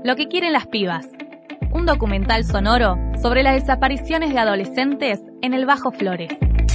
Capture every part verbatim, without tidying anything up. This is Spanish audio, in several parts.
Lo que quieren las pibas, un documental sonoro sobre las desapariciones de adolescentes en el Bajo Flores.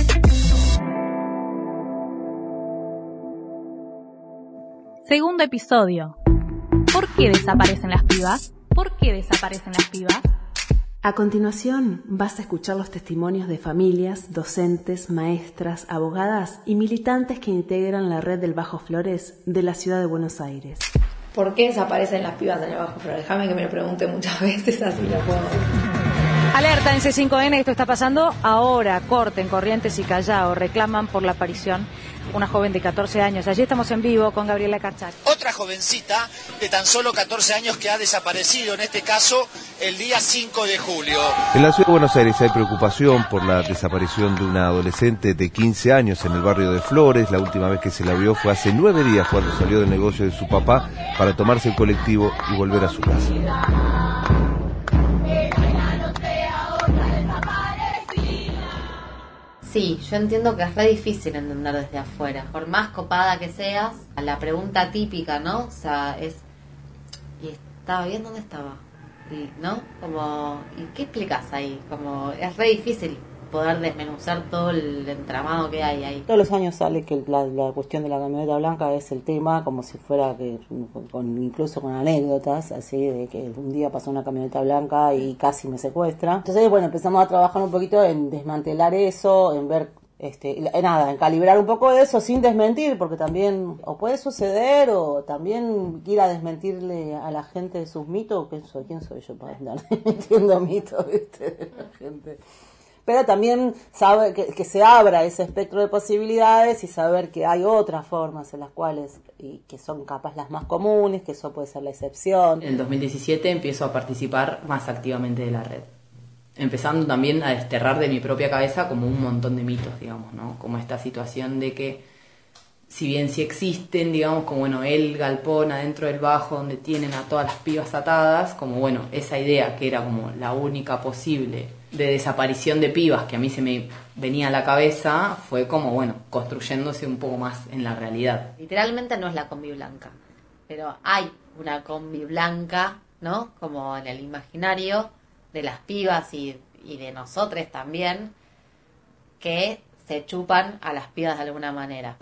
Segundo episodio. ¿Por qué desaparecen las pibas? ¿Por qué desaparecen las pibas? A continuación vas a escuchar los testimonios de familias, docentes, maestras, abogadas y militantes que integran la red del Bajo Flores de la ciudad de Buenos Aires. ¿Por qué desaparecen las pibas en el Bajo Flores? Déjame que me lo pregunte muchas veces, así lo puedo decir. Alerta en C cinco N, esto está pasando ahora. Corten, Corrientes y Callao reclaman por la aparición una joven de catorce años. Allí estamos en vivo con Gabriela Carchak. Otra jovencita de tan solo catorce años que ha desaparecido, en este caso el día cinco de julio. En la ciudad de Buenos Aires hay preocupación por la desaparición de una adolescente de quince años en el barrio de Flores. La última vez que se la vio fue hace nueve días, cuando salió del negocio de su papá para tomarse el colectivo y volver a su casa. Sí, yo entiendo que es re difícil entender desde afuera. Por más copada que seas, la pregunta típica, ¿no? O sea, es... ¿Y estaba bien? ¿Dónde estaba? Y, ¿no? Como... ¿Y qué explicas ahí? Como... Es re difícil poder desmenuzar todo el entramado que hay ahí. Todos los años sale que la, la cuestión de la camioneta blanca es el tema, como si fuera que con, incluso con anécdotas, así de que un día pasó una camioneta blanca y casi me secuestra. Entonces, bueno, empezamos a trabajar un poquito en desmantelar eso, en ver, este, en nada, en calibrar un poco eso sin desmentir, porque también o puede suceder o también ir a desmentirle a la gente sus mitos. ¿Quién soy, quién soy yo para andar desmintiendo mitos, viste, de la gente? Pero también sabe que, que se abra ese espectro de posibilidades y saber que hay otras formas en las cuales, y que son capaz las más comunes, que eso puede ser la excepción. En el dos mil diecisiete empiezo a participar más activamente de la red, empezando también a desterrar de mi propia cabeza como un montón de mitos, digamos, ¿no? Como esta situación de que, si bien sí existen, digamos, como bueno, el galpón adentro del bajo donde tienen a todas las pibas atadas, como bueno, esa idea que era como la única posible de desaparición de pibas que a mí se me venía a la cabeza, fue como, bueno, construyéndose un poco más en la realidad. Literalmente no es la combi blanca, pero hay una combi blanca, ¿no? Como en el imaginario de las pibas y, y de nosotros también, que se chupan a las pibas de alguna manera.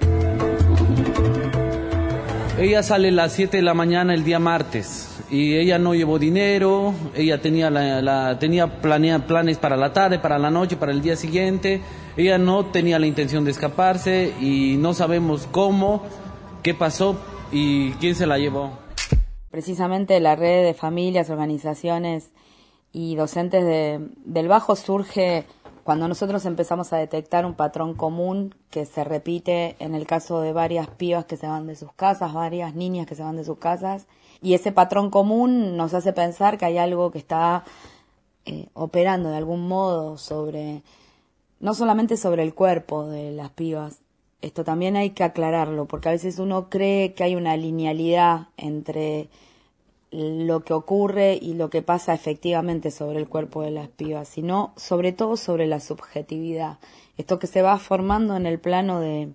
Ella sale a las siete de la mañana el día martes y ella no llevó dinero, ella tenía la, la tenía planea, planes para la tarde, para la noche, para el día siguiente. Ella no tenía la intención de escaparse y no sabemos cómo, qué pasó y quién se la llevó. Precisamente la red de familias, organizaciones y docentes de, del Bajo surge cuando nosotros empezamos a detectar un patrón común que se repite en el caso de varias pibas que se van de sus casas, varias niñas que se van de sus casas, y ese patrón común nos hace pensar que hay algo que está eh, operando de algún modo sobre, no solamente sobre el cuerpo de las pibas. Esto también hay que aclararlo, porque a veces uno cree que hay una linealidad entre lo que ocurre y lo que pasa efectivamente sobre el cuerpo de las pibas, sino sobre todo sobre la subjetividad. Esto que se va formando en el plano de,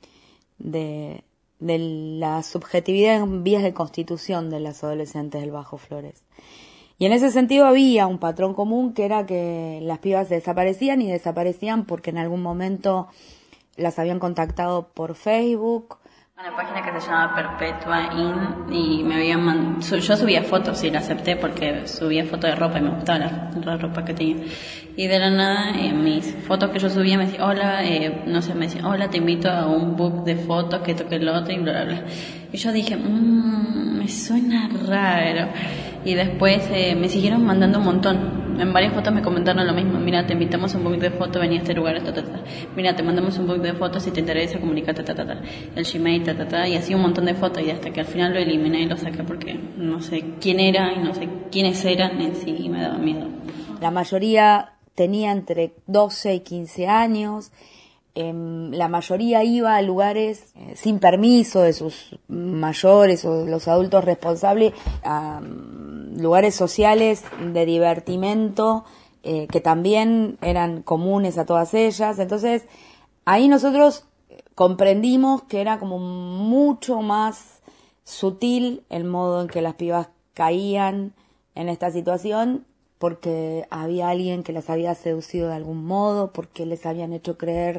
de, de la subjetividad en vías de constitución de las adolescentes del Bajo Flores. Y en ese sentido había un patrón común que era que las pibas desaparecían y desaparecían porque en algún momento las habían contactado por Facebook, una página que se llama Perpetua In, y me habían mand... yo subía fotos y la acepté porque subía fotos de ropa y me gustaba la, la ropa que tenía, y de la nada en mis fotos que yo subía me decía hola, eh, no sé, me decía hola, te invito a un book de fotos que toque el otro y bla bla bla, y yo dije mmm, me suena raro, y después eh, me siguieron mandando un montón. En varias fotos me comentaron lo mismo: mira, te invitamos a un book de fotos, vení a este lugar, ta, ta, ta. Mira, te mandamos un book de fotos, si te interesa, comunicate, ta, ta, ta. El Gmail, ta, ta, ta. Y así un montón de fotos, y hasta que al final lo eliminé y lo saqué porque no sé quién era y no sé quiénes eran en sí, y me daba miedo. La mayoría tenía entre doce y quince años. Eh, la mayoría iba a lugares eh, sin permiso de sus mayores o de los adultos responsables, a um, lugares sociales de divertimento eh, que también eran comunes a todas ellas. Entonces ahí nosotros comprendimos que era como mucho más sutil el modo en que las pibas caían en esta situación porque había alguien que las había seducido de algún modo, porque les habían hecho creer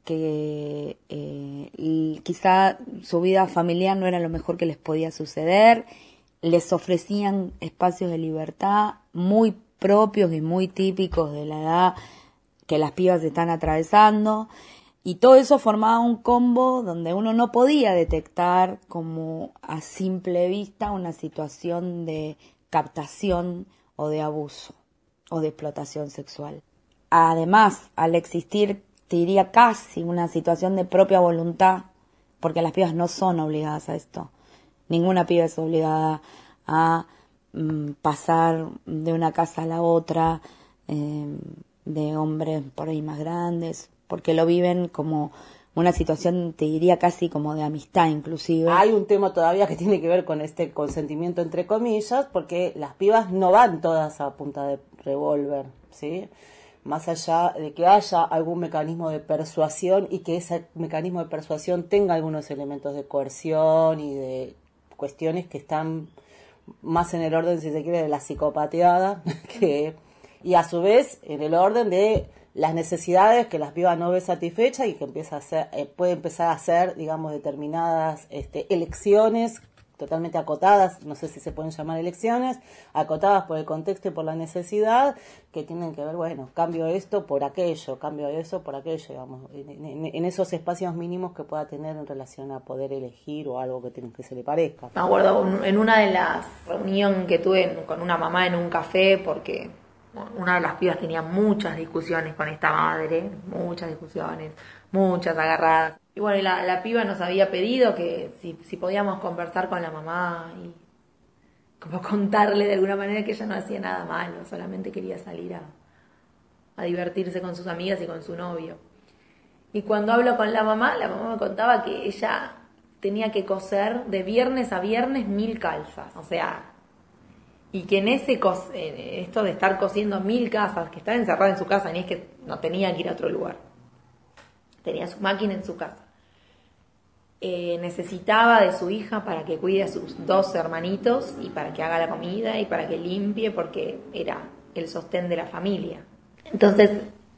que eh, quizá su vida familiar no era lo mejor que les podía suceder, les ofrecían espacios de libertad muy propios y muy típicos de la edad que las pibas están atravesando, y todo eso formaba un combo donde uno no podía detectar como a simple vista una situación de captación o de abuso o de explotación sexual. Además, al existir, te diría casi una situación de propia voluntad, porque las pibas no son obligadas a esto. Ninguna piba es obligada a mm, pasar de una casa a la otra, eh, de hombres por ahí más grandes, porque lo viven como una situación, te diría casi como de amistad inclusive. Hay un tema todavía que tiene que ver con este consentimiento entre comillas, porque las pibas no van todas a punta de revólver, ¿sí? Más allá de que haya algún mecanismo de persuasión y que ese mecanismo de persuasión tenga algunos elementos de coerción y de cuestiones que están más en el orden, si se quiere, de la psicopateada, que, y a su vez en el orden de las necesidades que las pibas no ve satisfechas y que empieza a hacer, eh, puede empezar a hacer, digamos, determinadas este, elecciones totalmente acotadas, no sé si se pueden llamar elecciones, acotadas por el contexto y por la necesidad, que tienen que ver, bueno, cambio esto por aquello, cambio eso por aquello, digamos, en, en, en esos espacios mínimos que pueda tener en relación a poder elegir o algo que, te, que se le parezca. Me acuerdo en una de las reuniones que tuve con una mamá en un café, porque una de las pibas tenía muchas discusiones con esta madre, muchas discusiones, muchas agarradas. Y bueno, la, la piba nos había pedido que si, si podíamos conversar con la mamá y como contarle de alguna manera que ella no hacía nada malo, solamente quería salir a, a divertirse con sus amigas y con su novio. Y cuando hablo con la mamá, la mamá me contaba que ella tenía que coser de viernes a viernes mil calzas, o sea... Y que en ese cos, eh, esto de estar cosiendo mil casas, que estaba encerrada en su casa, ni es que no tenía que ir a otro lugar, tenía su máquina en su casa, eh, necesitaba de su hija para que cuide a sus dos hermanitos y para que haga la comida y para que limpie, porque era el sostén de la familia. Entonces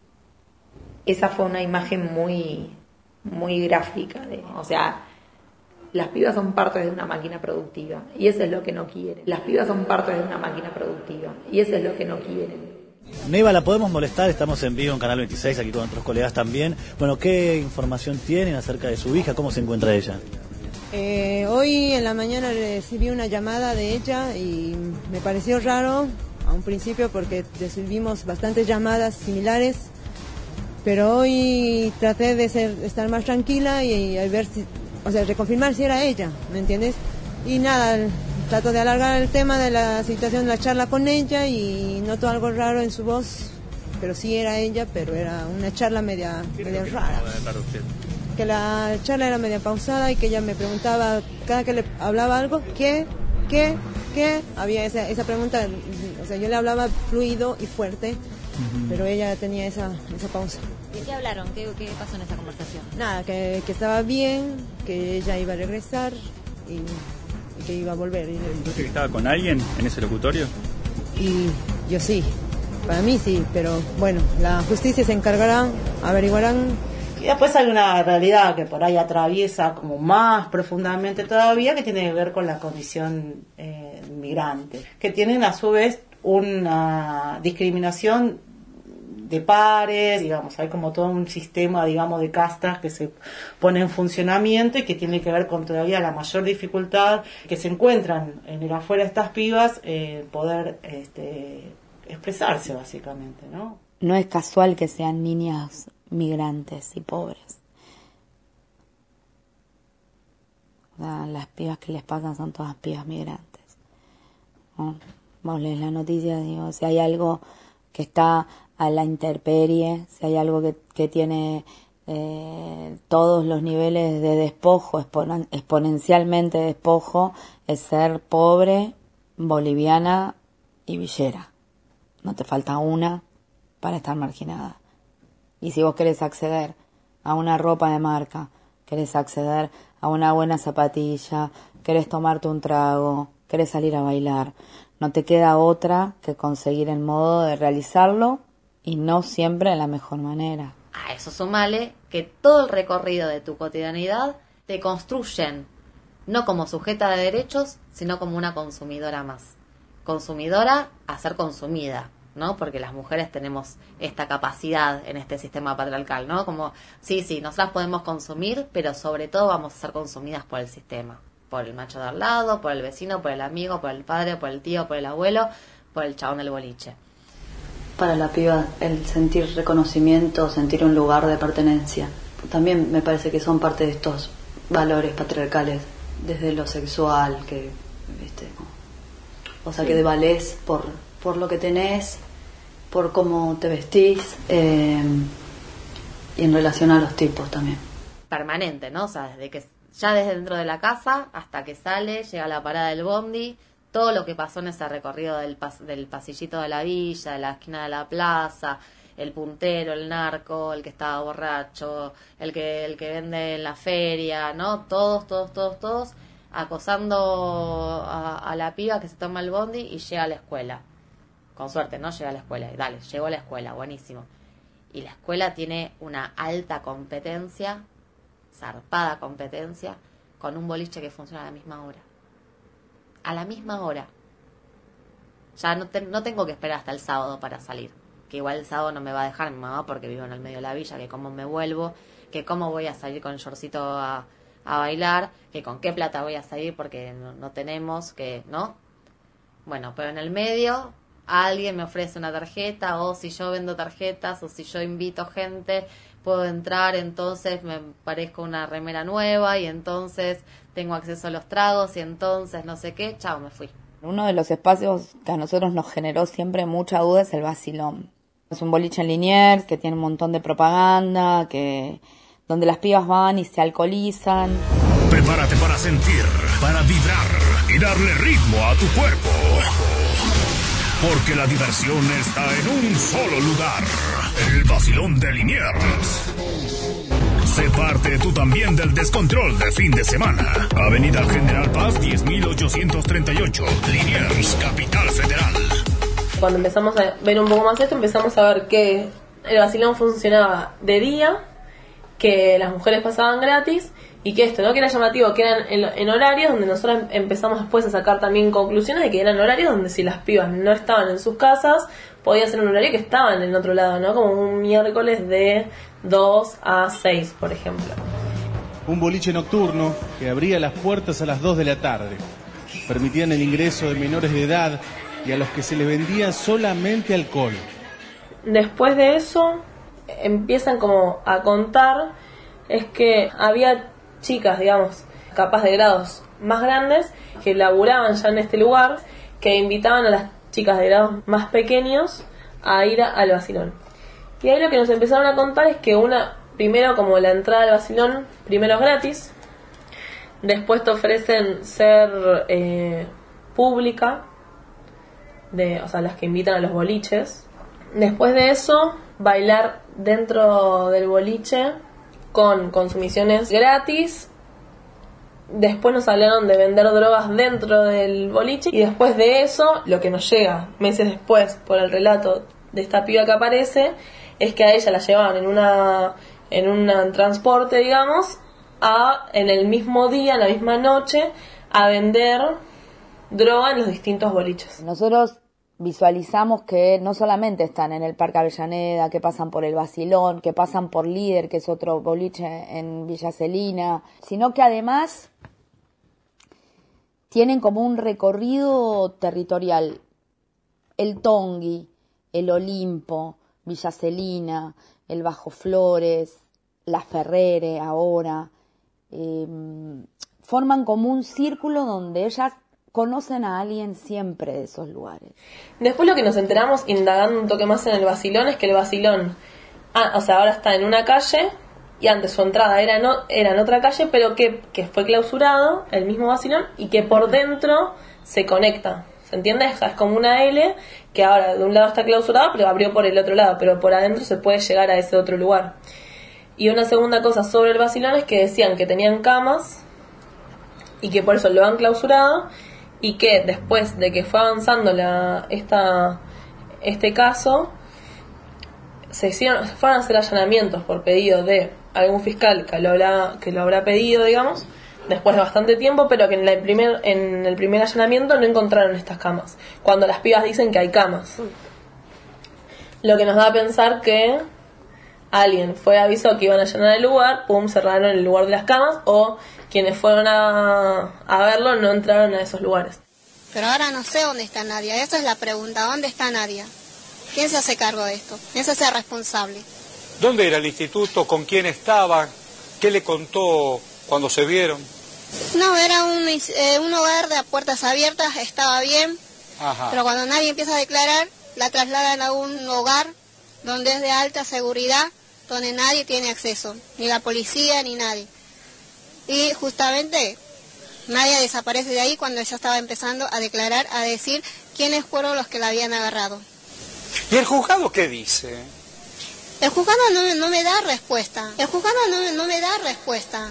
esa fue una imagen muy muy gráfica de, o sea, las pibas son parte de una máquina productiva y eso es lo que no quieren. Las pibas son parte de una máquina productiva y eso es lo que no quieren. Neiva, ¿la podemos molestar? Estamos en vivo en Canal veintiséis, aquí con otros colegas también. Bueno, ¿qué información tienen acerca de su hija? ¿Cómo se encuentra ella? Eh, hoy en la mañana recibí una llamada de ella y me pareció raro a un principio porque recibimos bastantes llamadas similares, pero hoy traté de ser, estar más tranquila y, y ver si... O sea, reconfirmar si era ella, ¿me entiendes? Y nada, trato de alargar el tema de la situación de la charla con ella y noto algo raro en su voz, pero sí era ella, pero era una charla media, media rara. Que la charla era media pausada y que ella me preguntaba, cada que le hablaba algo, ¿qué? ¿Qué? ¿Qué? Había esa, esa pregunta, o sea, yo le hablaba fluido y fuerte, uh-huh. pero ella tenía esa, esa pausa. ¿De qué hablaron? ¿Qué, qué pasó en esa conversación? Nada, que, que estaba bien, que ella iba a regresar y, y que iba a volver. ¿Tú que estaba con alguien en ese locutorio? Y yo sí, para mí sí, pero bueno, la justicia se encargará, averiguarán. Y después hay una realidad que por ahí atraviesa como más profundamente todavía, que tiene que ver con la condición eh, migrante, que tienen a su vez una discriminación de pares, digamos, hay como todo un sistema, digamos, de castas que se pone en funcionamiento y que tiene que ver con todavía la mayor dificultad que se encuentran en el afuera de estas pibas, eh, poder este, expresarse básicamente, ¿no? No es casual que sean niñas migrantes y pobres. O sea, las pibas que les pasan son todas pibas migrantes, ¿no? Vos lees la noticia, digo, si hay algo que está a la intemperie, si hay algo que, que tiene eh, todos los niveles de despojo, expon- exponencialmente despojo, es ser pobre, boliviana y villera. No te falta una para estar marginada. Y si vos querés acceder a una ropa de marca, querés acceder a una buena zapatilla, querés tomarte un trago, querés salir a bailar, no te queda otra que conseguir el modo de realizarlo y no siempre de la mejor manera. A eso sumale que todo el recorrido de tu cotidianidad te construyen no como sujeta de derechos, sino como una consumidora más. Consumidora a ser consumida, ¿no? Porque las mujeres tenemos esta capacidad en este sistema patriarcal, ¿no? Como, sí, sí, nosotras podemos consumir, pero sobre todo vamos a ser consumidas por el sistema. Por el macho de al lado, por el vecino, por el amigo, por el padre, por el tío, por el abuelo, por el chabón del boliche. Para la piba, el sentir reconocimiento, sentir un lugar de pertenencia, también me parece que son parte de estos valores patriarcales, desde lo sexual, que, viste, o sea, sí, que de valés por, por lo que tenés, por cómo te vestís, eh, y en relación a los tipos también. Permanente, ¿no? O sea, desde que ya desde dentro de la casa hasta que sale, llega a la parada del bondi, todo lo que pasó en ese recorrido del, pas- del pasillito de la villa, de la esquina de la plaza, el puntero, el narco, el que estaba borracho, el que el que vende en la feria, ¿no? Todos, todos, todos, todos acosando a, a la piba que se toma el bondi y llega a la escuela. Con suerte, ¿no? Llega a la escuela. Y dale, llegó a la escuela, buenísimo. Y la escuela tiene una alta competencia, zarpada competencia, con un boliche que funciona a la misma hora. A la misma hora. Ya no, te, no tengo que esperar hasta el sábado para salir. Que igual el sábado no me va a dejar mi mamá porque vivo en el medio de la villa, que cómo me vuelvo, que cómo voy a salir con el shortcito a, a bailar, que con qué plata voy a salir porque no, no tenemos, que no. Bueno, pero en el medio alguien me ofrece una tarjeta, o si yo vendo tarjetas, o si yo invito gente, puedo entrar, entonces me parezco una remera nueva y entonces tengo acceso a los tragos y entonces no sé qué, chao, me fui. Uno de los espacios que a nosotros nos generó siempre mucha duda es el Vacilón. Es un boliche en Liniers que tiene un montón de propaganda, que donde las pibas van y se alcoholizan. Prepárate para sentir, para vibrar y darle ritmo a tu cuerpo. Porque la diversión está en un solo lugar. El Vacilón de Liniers. Sé parte tú también del descontrol de fin de semana. Avenida General Paz diez mil ochocientos treinta y ocho, Liniers, Capital Federal. Cuando empezamos a ver un poco más esto, empezamos a ver que el Vacilón funcionaba de día, que las mujeres pasaban gratis y que esto, ¿no? Que era llamativo, que eran en, en horarios donde nosotros empezamos después a sacar también conclusiones de que eran horarios donde si las pibas no estaban en sus casas, podía ser un horario que estaban en otro lado, ¿no? Como un miércoles de dos a seis, por ejemplo. Un boliche nocturno que abría las puertas a las dos de la tarde. Permitían el ingreso de menores de edad y a los que se les vendía solamente alcohol. Después de eso, empiezan como a contar, es que había chicas, digamos, capaz de grados más grandes, que laburaban ya en este lugar, que invitaban a las chicas de grados más pequeños a ir a, al Vacilón. Y ahí lo que nos empezaron a contar es que una, primero como la entrada al Vacilón, primero es gratis, después te ofrecen ser eh, pública, de, o sea, las que invitan a los boliches. Después de eso, bailar dentro del boliche con consumiciones gratis. Después nos hablaron de vender drogas dentro del boliche. Y después de eso, lo que nos llega meses después por el relato de esta piba que aparece, es que a ella la llevaban en una en un transporte, digamos, a en el mismo día, en la misma noche, a vender droga en los distintos boliches. Nosotros visualizamos que no solamente están en el Parque Avellaneda, que pasan por el Vacilón, que pasan por Líder, que es otro boliche en Villa Celina, sino que además tienen como un recorrido territorial. El Tongui, el Olimpo, Villa Celina, el Bajo Flores, la Ferrere ahora, eh, forman como un círculo donde ellas conocen a alguien siempre de esos lugares. Después lo que nos enteramos, indagando un toque más en el Vacilón, es que el Vacilón, ah, o sea, ahora está en una calle, y antes su entrada era, no, era en otra calle, pero que, que fue clausurado, el mismo Vacilón, y que por dentro se conecta, ¿se entiende? O sea, es como una L, que ahora de un lado está clausurado, pero abrió por el otro lado, pero por adentro se puede llegar a ese otro lugar. Y una segunda cosa sobre el Vacilón es que decían que tenían camas, y que por eso lo han clausurado, y que después de que fue avanzando la, esta, este caso, se hicieron, se fueron a hacer allanamientos por pedido de algún fiscal que lo habrá, que lo habrá pedido, digamos, después de bastante tiempo, pero que en el primer, en el primer allanamiento no encontraron estas camas, cuando las pibas dicen que hay camas. Lo que nos da a pensar que alguien fue avisó que iban a allanar el lugar, pum, cerraron el lugar de las camas, o quienes fueron a, a verlo no entraron a esos lugares. Pero ahora no sé dónde está Nadia, esa es la pregunta, ¿dónde está Nadia? ¿Quién se hace cargo de esto? ¿Quién se hace responsable? ¿Dónde era el instituto? ¿Con quién estaba? ¿Qué le contó cuando se vieron? No, era un, eh, un hogar de puertas abiertas, estaba bien, Ajá. Pero cuando nadie empieza a declarar, la trasladan a un hogar donde es de alta seguridad, donde nadie tiene acceso, ni la policía ni nadie. Y justamente Nadia desaparece de ahí cuando ella estaba empezando a declarar, a decir quiénes fueron los que la habían agarrado. ¿Y el juzgado qué dice? El juzgado no, no me da respuesta. El juzgado no, no me da respuesta.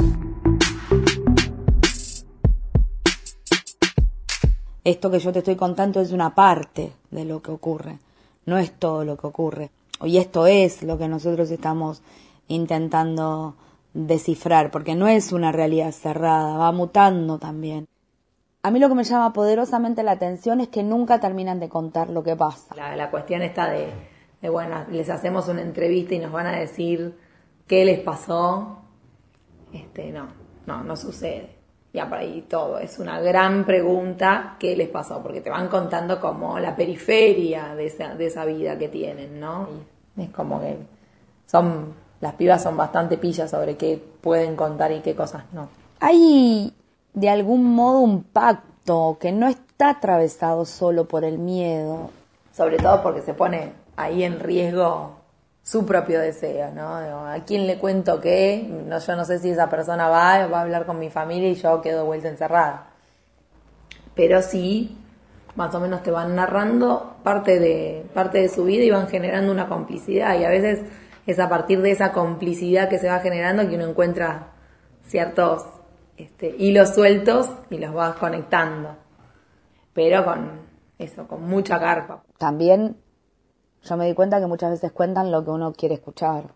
Esto que yo te estoy contando es una parte de lo que ocurre, no es todo lo que ocurre. Y esto es lo que nosotros estamos intentando descifrar, porque no es una realidad cerrada, va mutando también. A mí lo que me llama poderosamente la atención es que nunca terminan de contar lo que pasa. La, la cuestión está de, de, bueno, les hacemos una entrevista y nos van a decir qué les pasó. Este, no, no, no sucede. Ya por ahí todo, es una gran pregunta, ¿qué les pasó? Porque te van contando como la periferia de esa, de esa vida que tienen, ¿no? Y es como que son, las pibas son bastante pillas sobre qué pueden contar y qué cosas no. Hay de algún modo un pacto que no está atravesado solo por el miedo. Sobre todo porque se pone ahí en riesgo su propio deseo, ¿no? ¿A quién le cuento qué? No, yo no sé si esa persona va, va a hablar con mi familia y yo quedo vuelta encerrada. Pero sí, más o menos te van narrando parte de, parte de su vida y van generando una complicidad. Y a veces es a partir de esa complicidad que se va generando que uno encuentra ciertos este, hilos sueltos y los vas conectando. Pero con eso, con mucha carpa. También yo me di cuenta que muchas veces cuentan lo que uno quiere escuchar.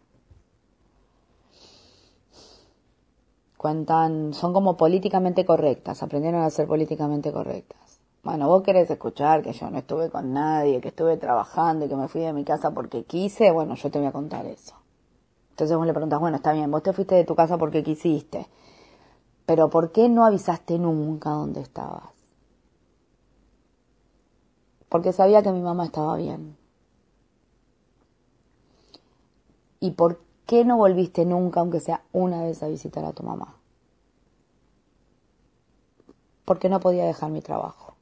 Cuentan, son como políticamente correctas, aprendieron a ser políticamente correctas. Bueno, vos querés escuchar que yo no estuve con nadie, que estuve trabajando y que me fui de mi casa porque quise, bueno, yo te voy a contar eso. Entonces vos le preguntás, bueno, está bien, vos te fuiste de tu casa porque quisiste, pero ¿por qué no avisaste nunca dónde estabas? Porque sabía que mi mamá estaba bien. ¿Y por qué no volviste nunca, aunque sea una vez, a visitar a tu mamá? Porque no podía dejar mi trabajo.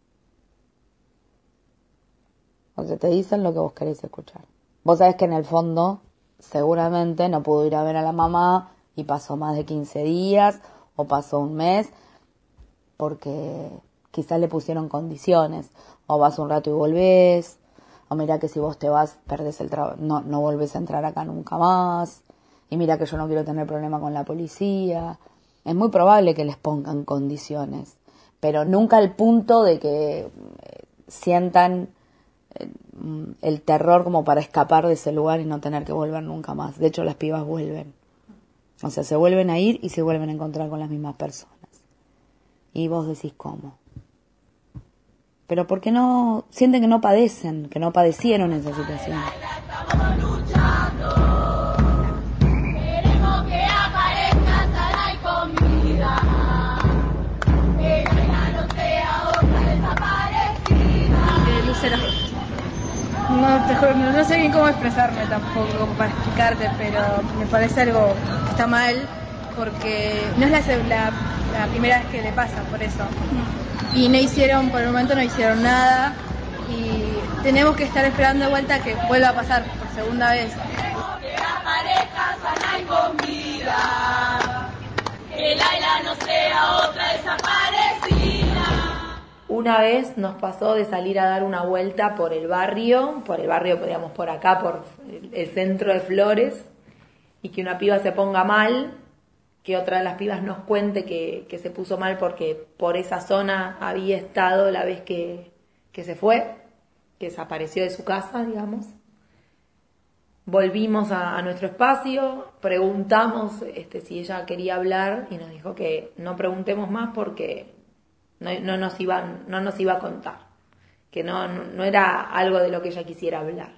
O sea, te dicen lo que vos querés escuchar. Vos sabés que en el fondo, seguramente no pudo ir a ver a la mamá y pasó más de quince días o pasó un mes porque quizás le pusieron condiciones. O vas un rato y volvés. O mira que si vos te vas, perdés el trabajo, no, no volvés a entrar acá nunca más. Y mira que yo no quiero tener problema con la policía. Es muy probable que les pongan condiciones, pero nunca al punto de que sientan el terror como para escapar de ese lugar y no tener que volver nunca más. De hecho, las pibas vuelven. O sea, se vuelven a ir y se vuelven a encontrar con las mismas personas. Y vos decís, ¿cómo? Pero ¿por qué no sienten que no padecen, que no padecieron esa situación? Estamos luchando. Queremos que aparezca sana y comida. Que Laila no sea otra desaparecida. Eh, Lucero. No, te juro, no sé bien cómo expresarme tampoco, como para explicarte, pero me parece algo que está mal, porque no es la, la, la primera vez que le pasa, por eso. Y no hicieron, por el momento no hicieron nada, y tenemos que estar esperando de vuelta que vuelva a pasar por segunda vez. Que aparezca sana y comida, que Laila no sea otra desaparecida. Una vez nos pasó de salir a dar una vuelta por el barrio, por el barrio, digamos, por acá, por el centro de Flores, y que una piba se ponga mal, que otra de las pibas nos cuente que, que se puso mal porque por esa zona había estado la vez que, que se fue, que desapareció de su casa, digamos. Volvimos a, a nuestro espacio, preguntamos este, si ella quería hablar y nos dijo que no preguntemos más porque no, no, nos, iban, no nos iba a contar, que no, no, no era algo de lo que ella quisiera hablar.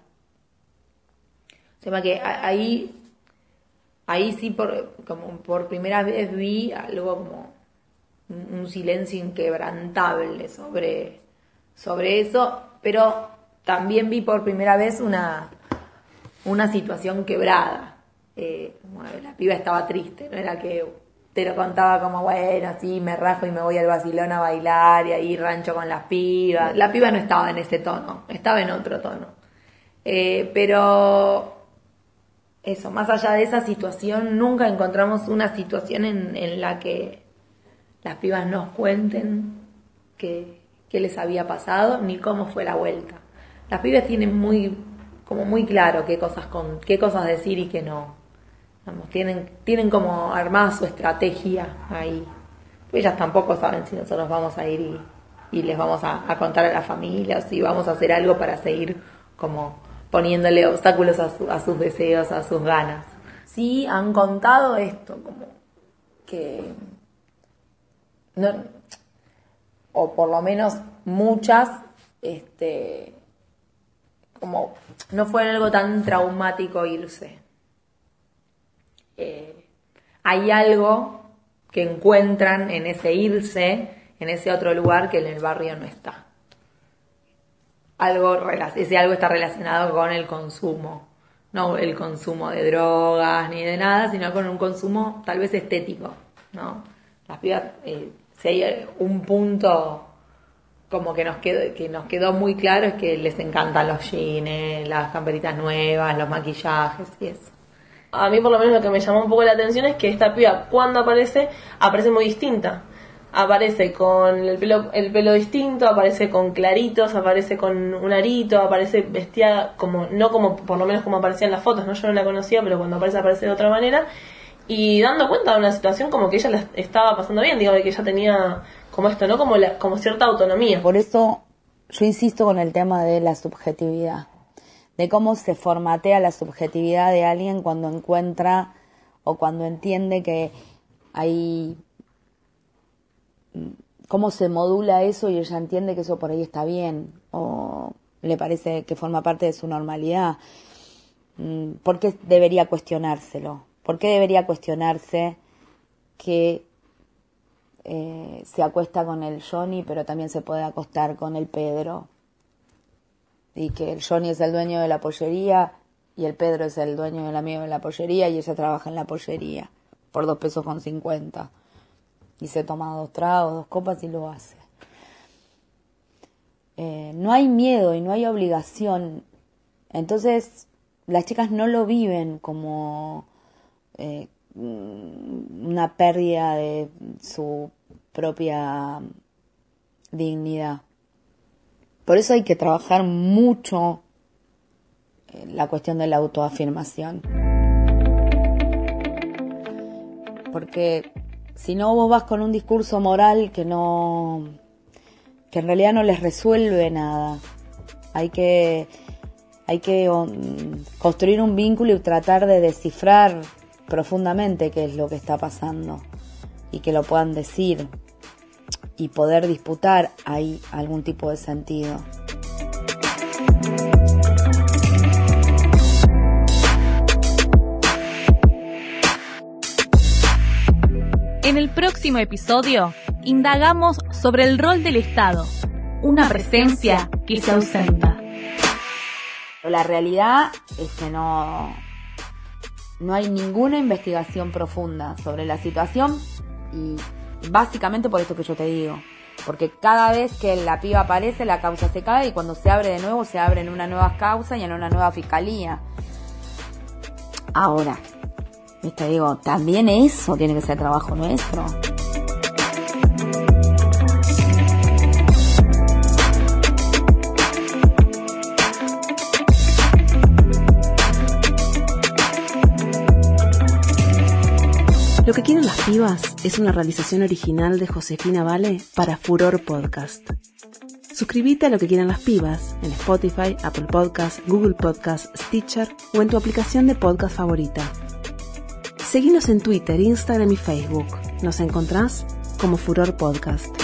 O sea, que ahí... Ahí sí, por, como por primera vez vi algo como un silencio inquebrantable sobre, sobre eso, pero también vi por primera vez una, una situación quebrada. Eh, bueno, la piba estaba triste, no era que te lo contaba como, bueno, sí, me rajo y me voy al vacilón a bailar y ahí rancho con las pibas. La piba no estaba en ese tono, estaba en otro tono. Eh, pero... Eso, más allá de esa situación, nunca encontramos una situación en, en la que las pibas nos cuenten qué, qué les había pasado, ni cómo fue la vuelta. Las pibas tienen muy, como muy claro qué cosas, con, qué cosas decir y qué no. Vamos, tienen, tienen como armada su estrategia ahí. Ellas tampoco saben si nosotros vamos a ir y, y les vamos a, a contar a la familia, o si vamos a hacer algo para seguir como... poniéndole obstáculos a, su, a sus deseos, a sus ganas. Sí han contado esto, como que, no, o por lo menos muchas, este, como no fue algo tan traumático irse. Eh, hay algo que encuentran en ese irse, en ese otro lugar que en el barrio no está. Algo, ese algo está relacionado con el consumo, no el consumo de drogas ni de nada, sino con un consumo tal vez estético, ¿no? Las pibas, eh, si hay un punto como que nos quedó, que nos quedó muy claro es que les encantan los jeans, las camperitas nuevas, los maquillajes y eso. A mí por lo menos lo que me llamó un poco la atención es que esta piba cuando aparece, aparece muy distinta. Aparece con el pelo, el pelo distinto, aparece con claritos, aparece con un arito, aparece vestida como, no como, por lo menos como aparecía en las fotos, ¿no? Yo no la conocía, pero cuando aparece, aparece de otra manera. Y dando cuenta de una situación como que ella la estaba pasando bien, digo, de que ella tenía como esto, ¿no? Como, la, como cierta autonomía. Por eso yo insisto con el tema de la subjetividad, de cómo se formatea la subjetividad de alguien cuando encuentra o cuando entiende que hay... cómo se modula eso y ella entiende que eso por ahí está bien o le parece que forma parte de su normalidad. ¿Por qué debería cuestionárselo? ¿Por qué debería cuestionarse que eh, se acuesta con el Johnny pero también se puede acostar con el Pedro? Y que el Johnny es el dueño de la pollería y el Pedro es el dueño del amigo de la pollería y ella trabaja en la pollería por dos pesos con cincuenta. Y se toma dos tragos, dos copas y lo hace. Eh, no hay miedo y no hay obligación. Entonces, las chicas no lo viven como eh, una pérdida de su propia dignidad. Por eso hay que trabajar mucho la cuestión de la autoafirmación. Porque si no, vos vas con un discurso moral que no, que en realidad no les resuelve nada. Hay que, hay que um, construir un vínculo y tratar de descifrar profundamente qué es lo que está pasando y que lo puedan decir y poder disputar ahí algún tipo de sentido. En el próximo episodio, indagamos sobre el rol del Estado, una presencia que se ausenta. La realidad es que no, no hay ninguna investigación profunda sobre la situación y básicamente por esto que yo te digo. Porque cada vez que la piba aparece, la causa se cae y cuando se abre de nuevo, se abre en una nueva causa y en una nueva fiscalía. Ahora, te digo, también eso tiene que ser trabajo nuestro. Lo que quieren las Pibas es una realización original de Josefina Vale para Furor Podcast. Suscríbete a Lo que quieran las pibas en Spotify, Apple Podcasts, Google Podcasts, Stitcher o en tu aplicación de podcast favorita. Seguinos en Twitter, Instagram y Facebook. Nos encontrás como Furor Podcast.